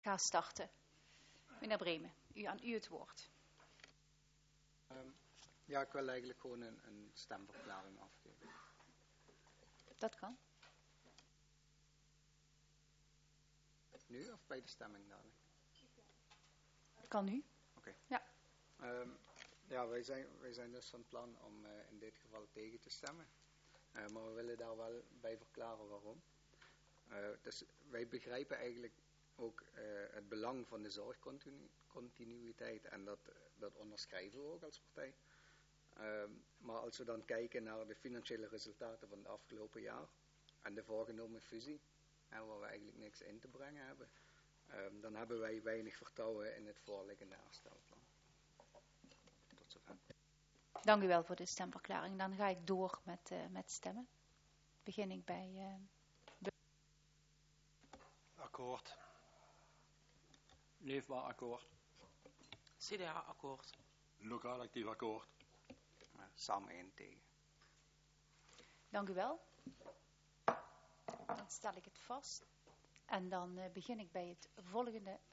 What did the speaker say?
Ga starten. Meneer Bremen, aan u het woord. Ja, ik wil eigenlijk gewoon een stemverklaring afgeven. Dat kan. Nu of bij de stemming dadelijk? Kan nu. Oké. Ja. Ja, wij zijn dus van plan om in dit geval tegen te stemmen. Maar we willen daar wel bij verklaren waarom. Dus wij begrijpen eigenlijk ook het belang van de zorgcontinuïteit en dat onderschrijven we ook als partij. Maar als we dan kijken naar de financiële resultaten van het afgelopen jaar en de voorgenomen fusie, waar we eigenlijk niks in te brengen hebben, dan hebben wij weinig vertrouwen in het voorliggende herstelplan. Tot zover. Dank u wel voor de stemverklaring. Dan ga ik door met stemmen. Begin ik bij... Akkoord. Leefbaar akkoord. CDA akkoord. Lokaal actief akkoord. Samen in tegen. Dank u wel. Dan stel ik het vast. En dan begin ik bij het volgende